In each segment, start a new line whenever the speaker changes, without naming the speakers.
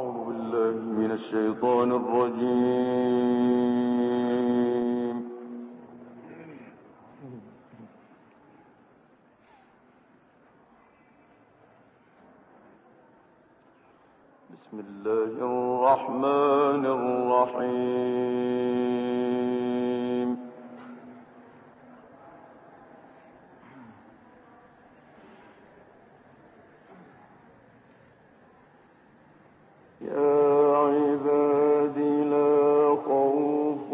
الشيطان الرجيم. بسم الله الرحمن الرحيم. يا عباد لا خوف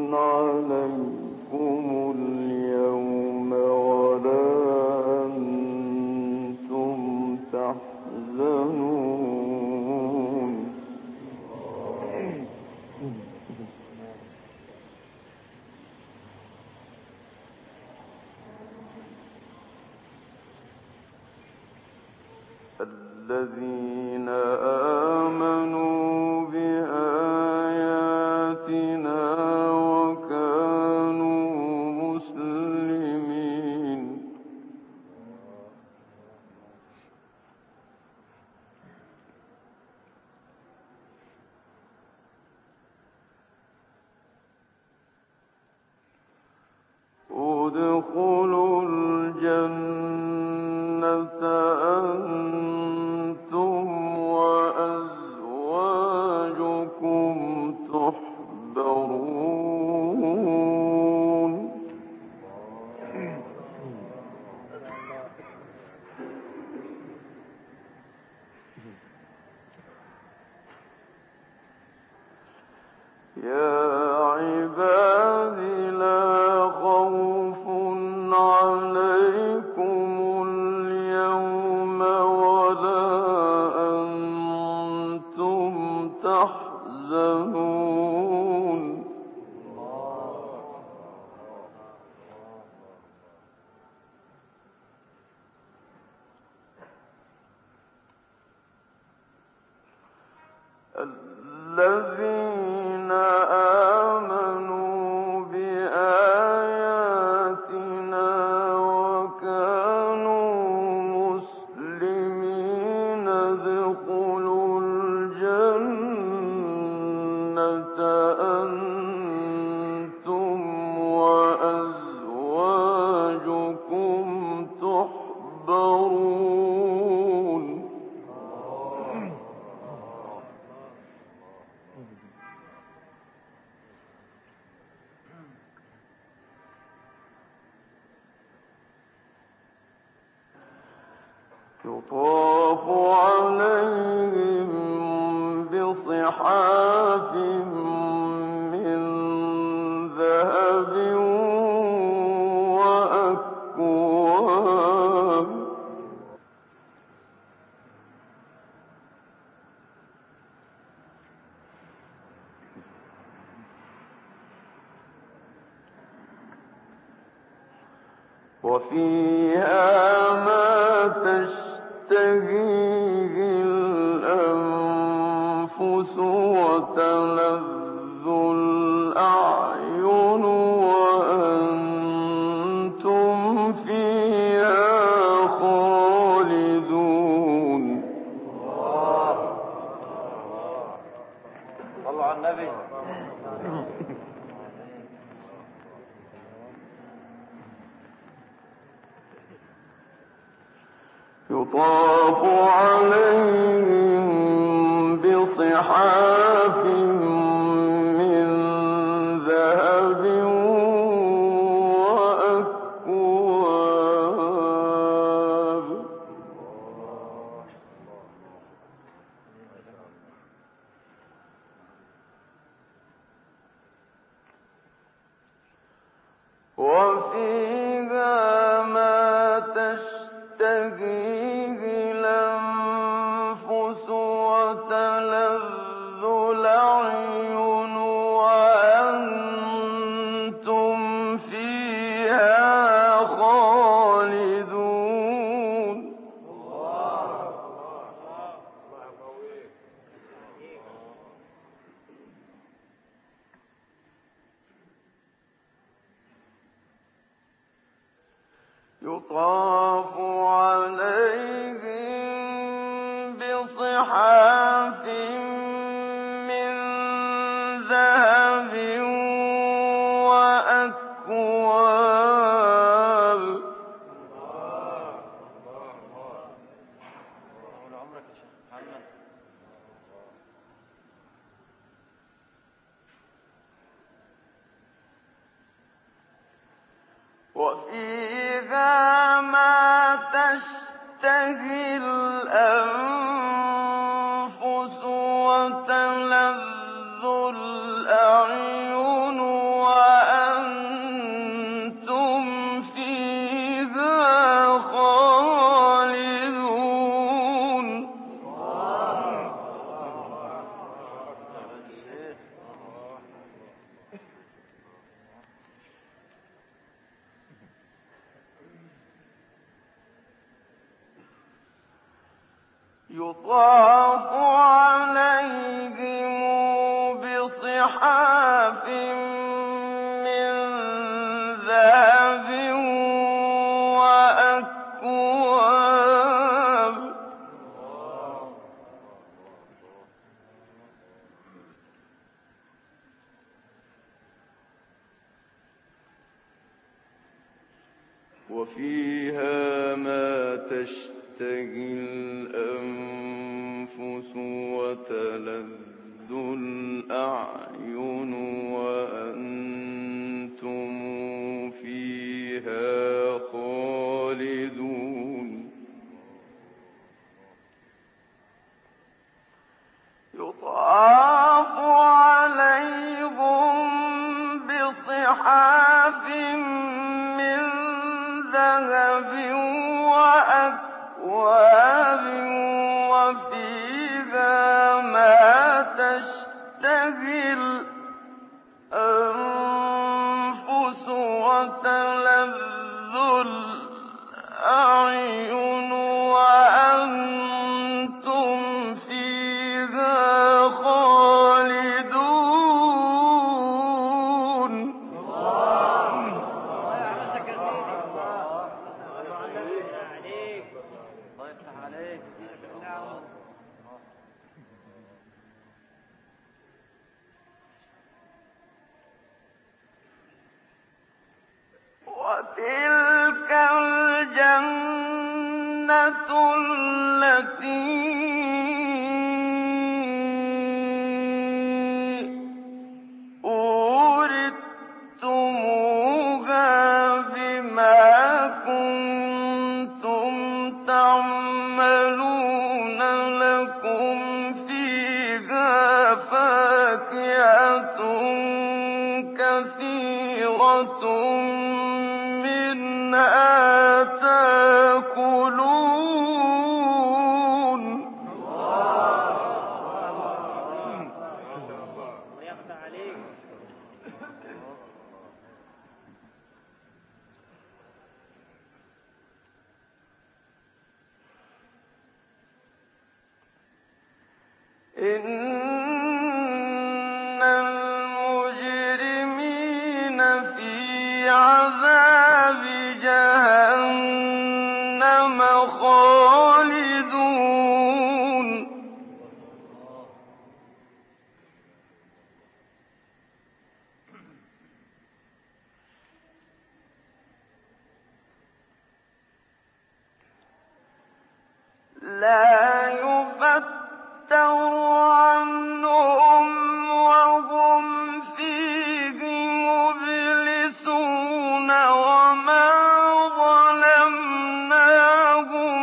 عليكم اليوم ولا أنتم تحزنون. الذين آمنوا بآياتنا وكانوا مسلمين. ادخلوا الجنة أنتم وأزواجكم تحبرون. يا عباد لا خوف عليكم اليوم ولا أنتم تحزنون. الذين آمنوا بآياتنا وكانوا مسلمين ادخلوا الجنة أنتم وأزواجكم تحبرون. يطاف عليهم بصحاف من ذهب وأكواب. وفيها ما تشتهيه الأنفس وتلذ الأعين وأنتم فيها خالدون. صلوا على النبي. يطاف عليهم بصحاف من ذهب وأكواب. وفيها ما تشتهيه الأنفس وتلذ الأعين وأنتم فيها خالدون. يطاف عليهم بصحاف وفيها ما تشتهي الأنفس وتلذ الأعين وأنتم فيها خالدون يطاف عليهم بصحاف من ذهب وأكواب وفيها ما تشتهي الأنفس وتلذ الأعين وأنتم فيها خالدون يطاف عليهم بصحاف من ذهب وأكواب وفيها ما تشتهي الأنفس وتلذ الأعين وأنتم فيها خالدون وتلك الجنة التي أورثتموها بما كنتم تعملون لكم فيها فاكهة كثيرة منها تأكلون إن المجرمين في عذاب جهنم خالدون لا يفتر عنهم وهم فيه مبلسون وما ظلمناهم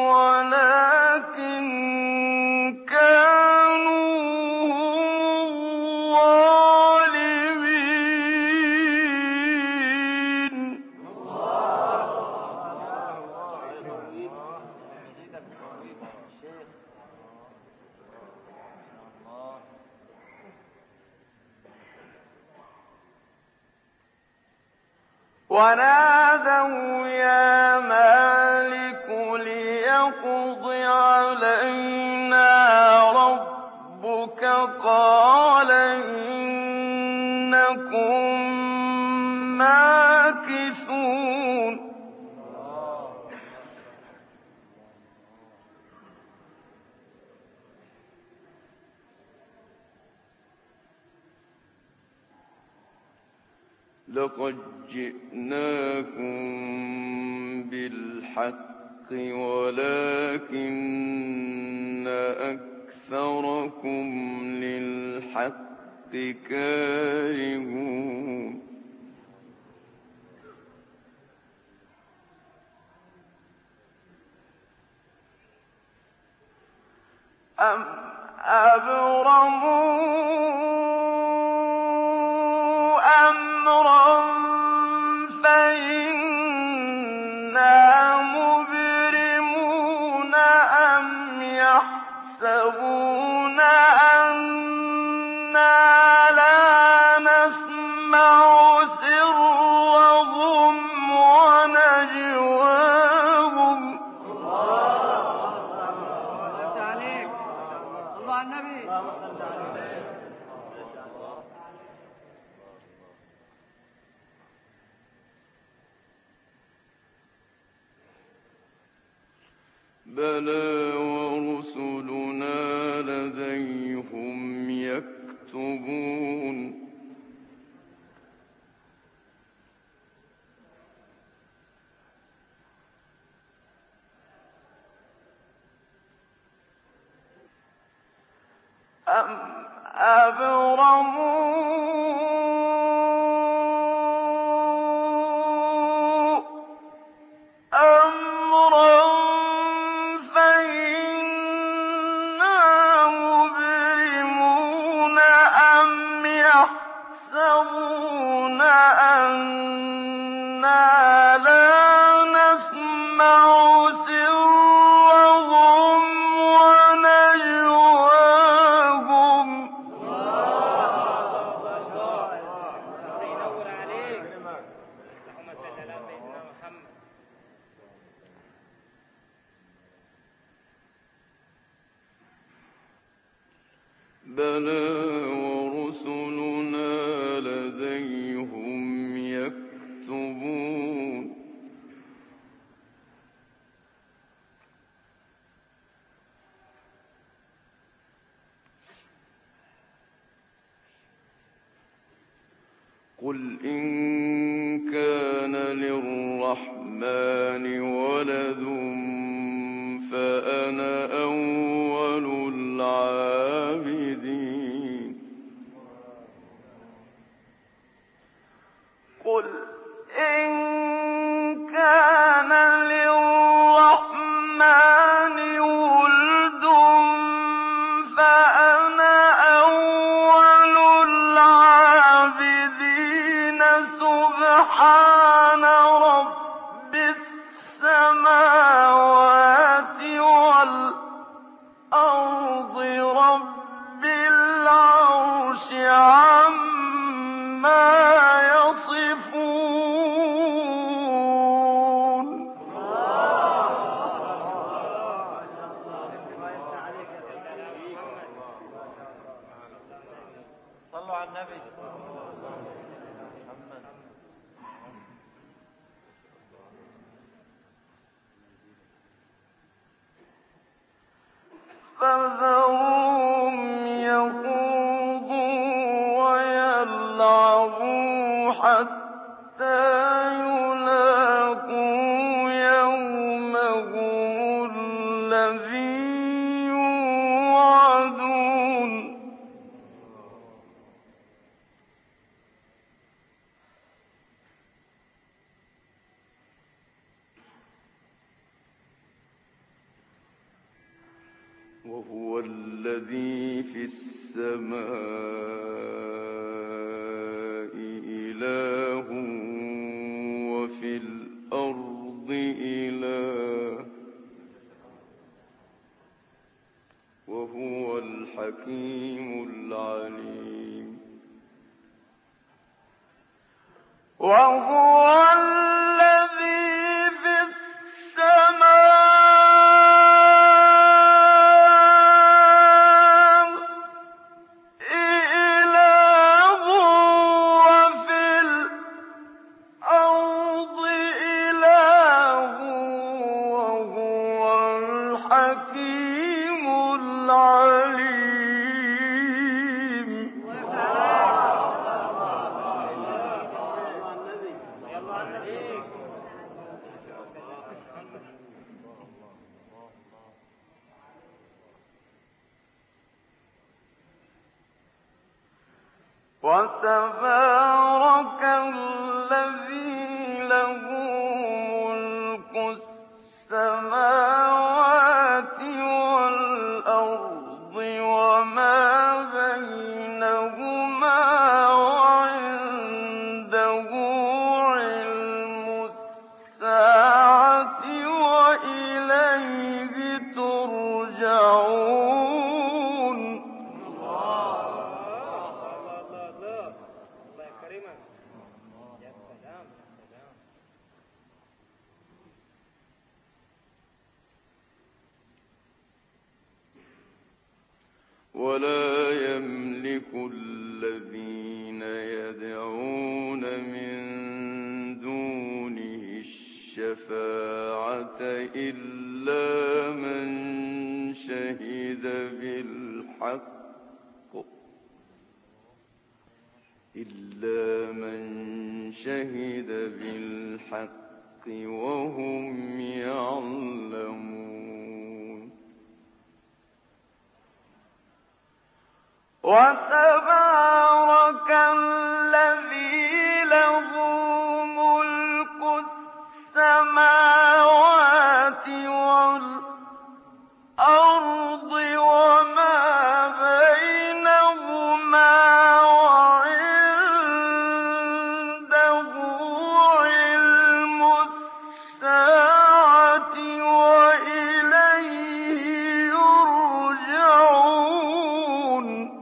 ولكن كانوا هم الظالمين ونادوا يا مالك ليقض علينا ربك قال إنكم ماكثون لقد جئناكم بالحق ولكن أكثركم للحق كارهون أَمْ أَبْرَمُوا أَمْرًا فَإِنَّا مُبْرِمُونَ أَمْ يَحْسَبُونَ أَنَّا لَا نَسْمَعُ سِرَّهُمْ ونجواهم بلى ورسلنا لديهم يكتبون أَمْ أَبْرَمُوا أَمْرًا فَإِنَّا مُبْرِمُونَ أَمْ يَحْسَبُونَ أَنَّا لَا نَسْمَعُ سِرَّهُمْ ونجواهم بلى ورسلنا لديهم يكتبون قل إن كان للرحمن ولد فأنا أول العابدين قل إن كان للرحمن ولد فأنا أول العابدين سبحان رب السماوات والأرض رب العرش عما يصفون
صلوا على النبي
فذرهم يخوضوا ويلعبوا حتى يلاقوا يومهم الذي يوعدون وهو الذي في السماء إله وفي الأرض إله وهو الحكيم العليم وهو الذي في السماء إله وفي الأرض إله وهو الحكيم العليم وتبارك الذي له ملك السماوات والأرض ولا يملك الذين يدعون من دونه الشفاعة إلا من شهد بالحق وهم يعلمون. وتبارك الذي له ملك السماوات والأرض وما بينهما وعنده علم الساعة وإليه يرجعون.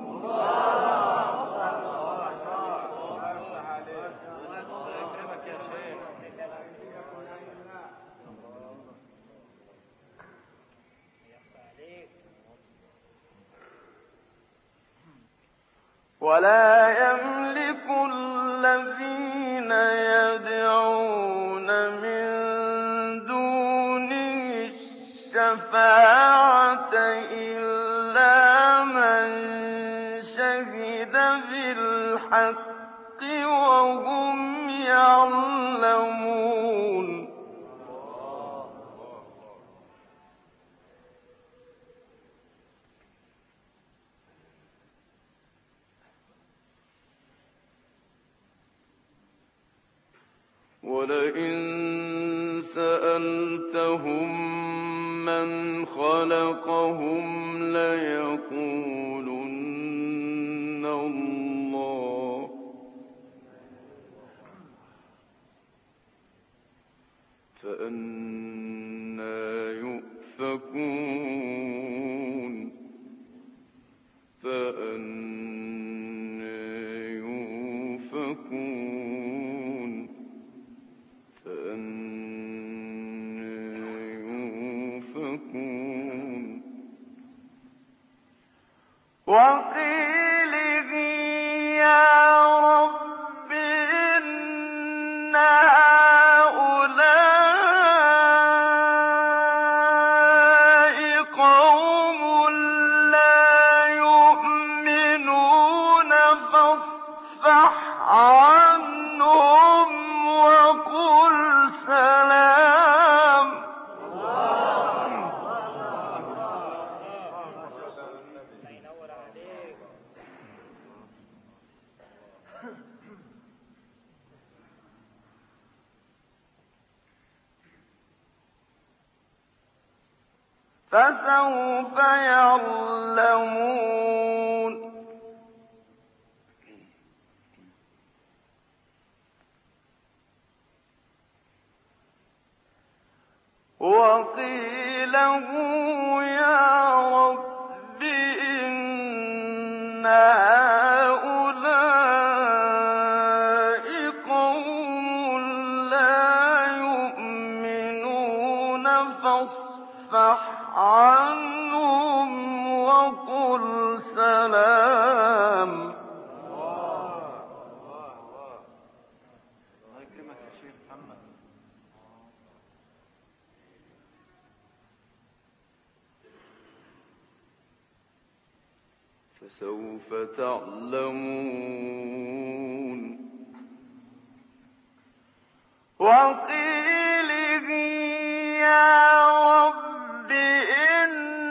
ولا يملك الذين يدعون من دونه الشفاعة إلا من شهد بالحق وهم يعلمون. ولئن سألتهم من خلقهم ليقولن الله فأنى يؤفكون وقيله يا رب إن هؤلاء قوم لا يؤمنون فاصفح عنهم وقل سلام. فسوف يعلمون. وقيله يا رب إن هؤلاء قوم لا يؤمنون فاصفح عنهم وقل سلام. الله يكرمك يا شيخ محمد. فسوف تعلمون. وقيله يا رب إن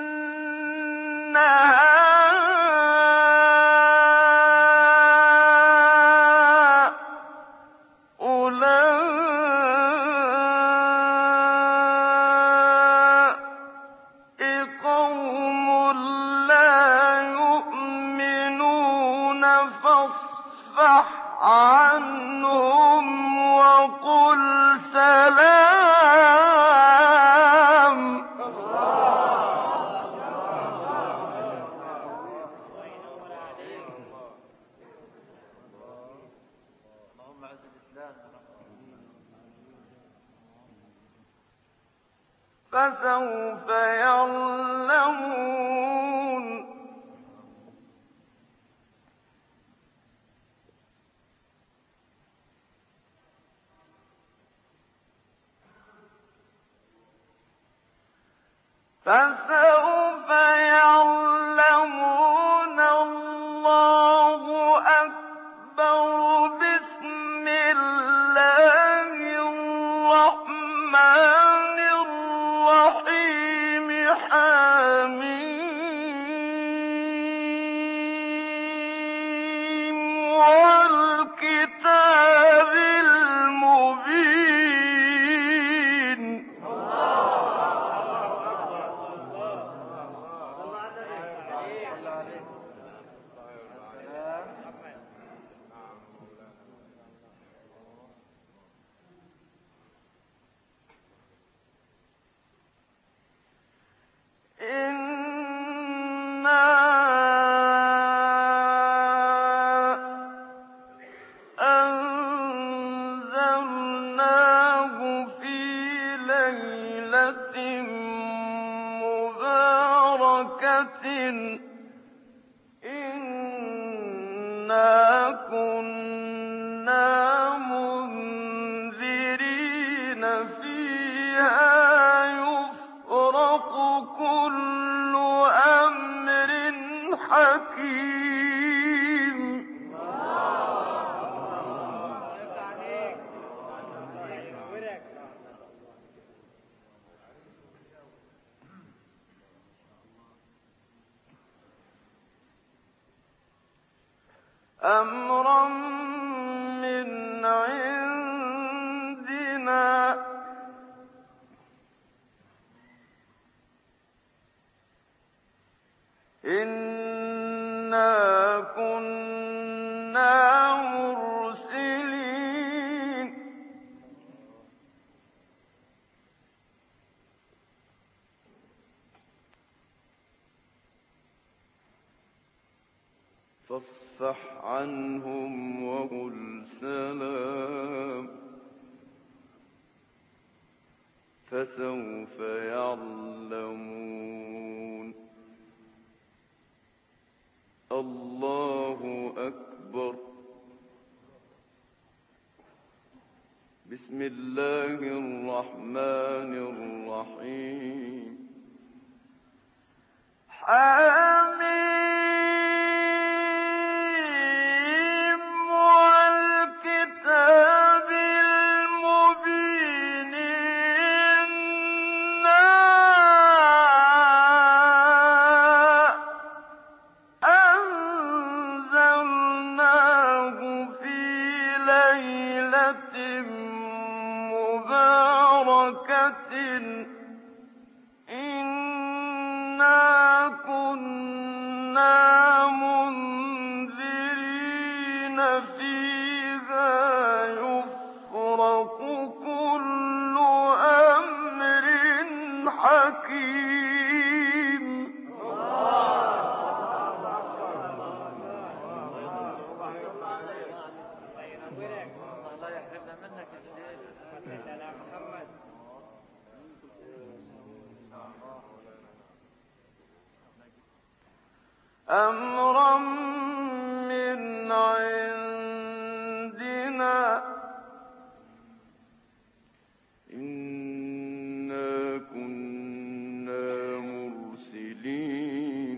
هؤلاء قوم لا يؤمنون فاصفح عنهم وقل سلام. اللهم اعز الإسلام. فسوف يعلمون. فسوف يعلمون. الله أكبر. بسم الله الرحمن الرحيم. حميم والكتاب المبين. إنا أنزلناه في ليلة مباركة. إنا كنا منذرين فيها يفرق كل أمر حكيم. أمرا من عندنا. إنا كنا مرسلين. فاصفح عنهم وقل سلام. فسوف يعلمون. الله أكبر. بسم الله الرحمن الرحيم. حميم والكتاب المبين. إنا أنزلناه في ليلة مباركة. إنا كنا منذرين فيها يفرق كل أمر حكيم.
الله يحرمنا منك الشيء. محمد.
أمرا من عندنا. إنا كنا مرسلين.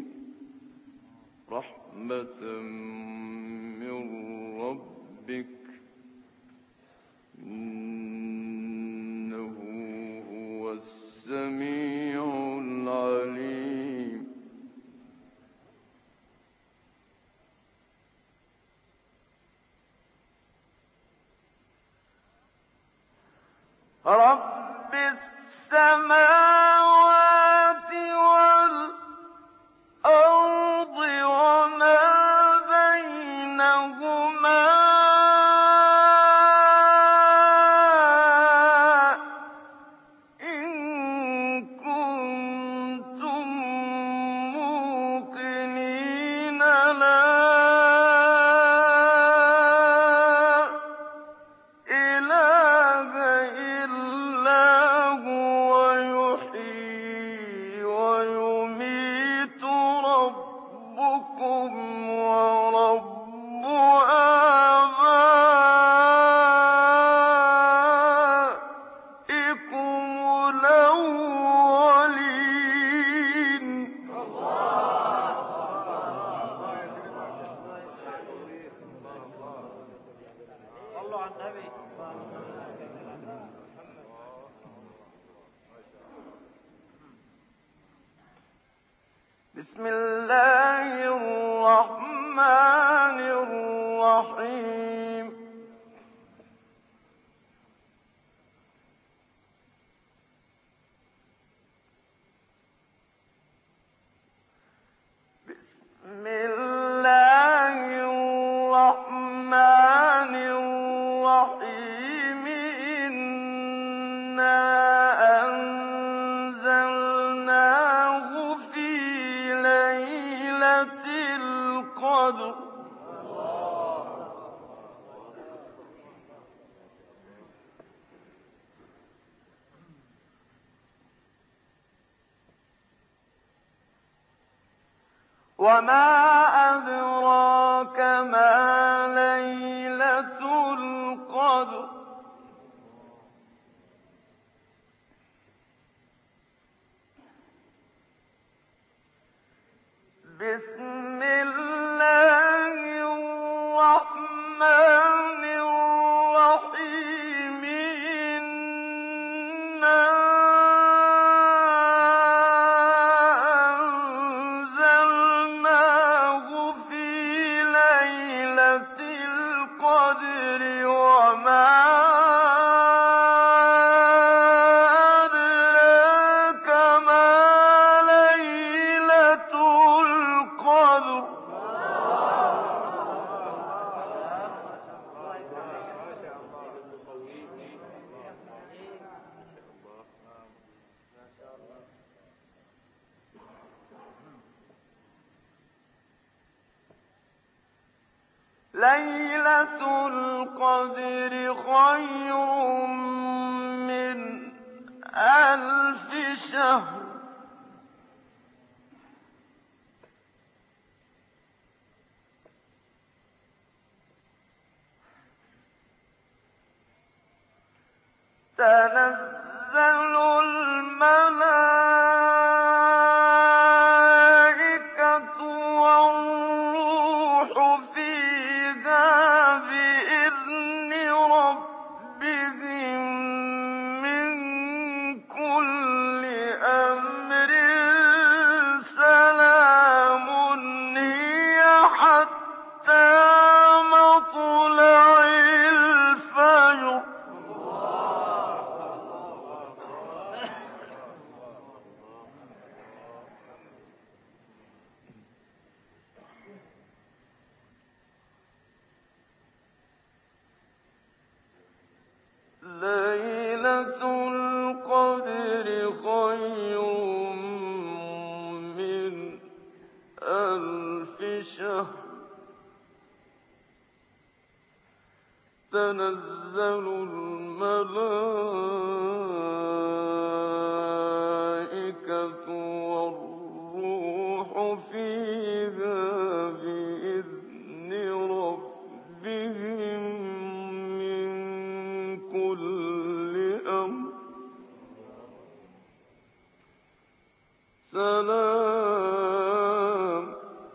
رحمة من ربك. إنه هو السميع العليم. رب السماوات والأرض وما بينهما. إن كنتم موقنين لا إله إلا هو يحيي ويميت. ربكم ورب آبائكم الأولين. بسم الله الرحمن الرحيم بسم الله الرحمن الرحيم إنا أنزلناه في ليلة القدر وما أدراك ما ليلة القدر بسم الله الرحمن الرحيم إنا أنزلناه في ليلة القدر وما أدراك ما ليلة القدر ليلة القدر خير من 1000 شهر تنزل الملائكة والروح فيها بإذن ربهم من كل أمر سلام هي حتى مطلع الفجر ليلة القدر خير من 1000 شهر تنزل الملائكة والروح فيها بإذن ربهم من كل أمر سلام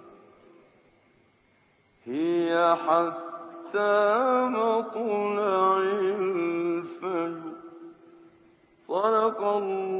هي حتى مطلع الفجر صدق الله